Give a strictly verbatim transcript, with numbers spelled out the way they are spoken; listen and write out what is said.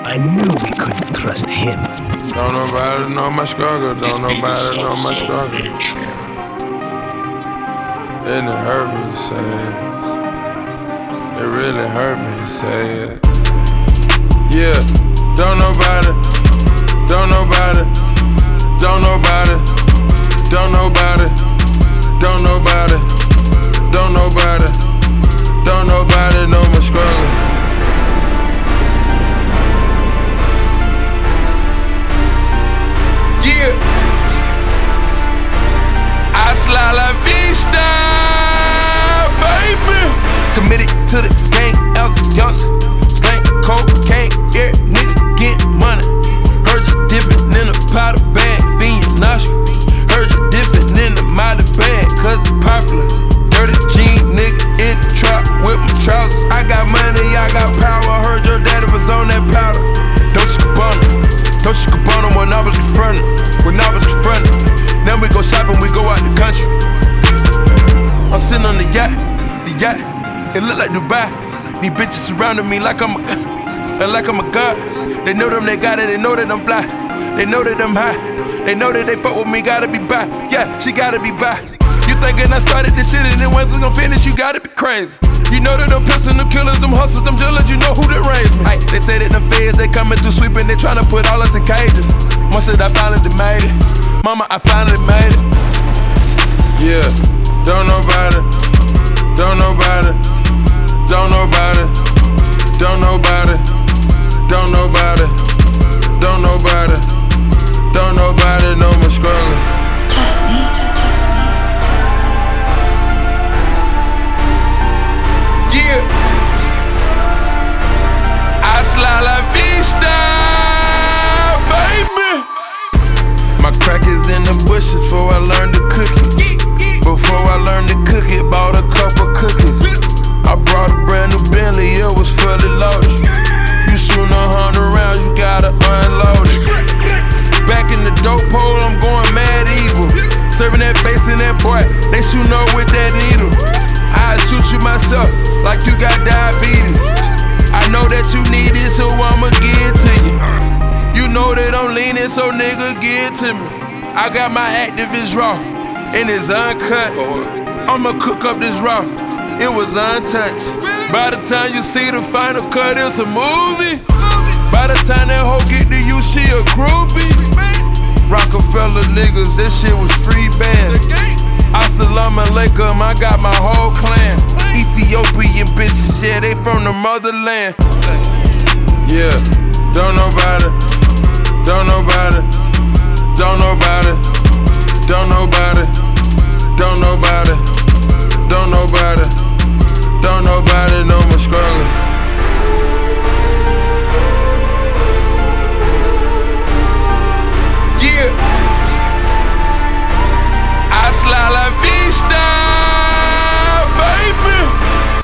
I knew we couldn't trust him. Don't nobody know my struggle, don't nobody know my struggle. And it hurt me to say it. It really hurt me to say it. Yeah, don't nobody, don't nobody, don't nobody, don't nobody, don't nobody, don't nobody, don't nobody know my struggle. Yeah, hasta la vista, baby. Committed to the game, as a youngster. Stank cocaine, yeah, nigga get money. Heard you dipping in a powder bag, fiend nausea. Heard you dipping in the mighty bag, cause it's popular. Dirty jean nigga in the trap with my trousers. I got money, I got power. Heard your daddy was on that powder. Don't you bun him, don't you bun him when I was confronted. When I was confronted, then we go shopping, we go out the country. I'm sitting on the yacht, the yacht. It look like Dubai. These bitches surrounding me like I'm a, like I'm a god. They know them, they got it, they know that I'm fly. They know that I'm high. They know that they fuck with me, gotta be by. Yeah, she gotta be by. You thinking I started this shit and then when we gon' finish, you gotta be crazy. You know that them pissing, them killers, them hustlers, them dealers, you know who they raised me. Ay, they say that them feds, they coming through sweeping, they tryna put all us in cages. Once that I finally made it, mama, I finally made it. Yeah, don't nobody, don't nobody. Don't nobody, don't nobody, don't nobody, don't nobody, don't nobody know my struggle. Trust me, trust me. Yeah, hasta la vista, baby. My crack is in the bushes before I learned to cook it. Before I learned to cook it, bought a couple cookies. I brought a brand new Bentley, it was fully loaded. You shootin' a hundred rounds, you gotta unload it. Back in the dope hole, I'm going mad evil. Serving that bass in that boy, they shootin' up with that needle. I shoot you myself, like you got diabetes. I know that you need it, so I'ma give it to you. You know that I'm leaning, so nigga, give it to me. I got my activist raw, and it's uncut. I'ma cook up this raw. It was untouched. By the time you see the final cut, it's a movie. By the time that hoe get to you, she a groupie. Rockefeller niggas, this shit was free bands. Assalamu alaikum, I got my whole clan. Ethiopian bitches, yeah, they from the motherland. Yeah, don't nobody, don't nobody, don't nobody, don't nobody.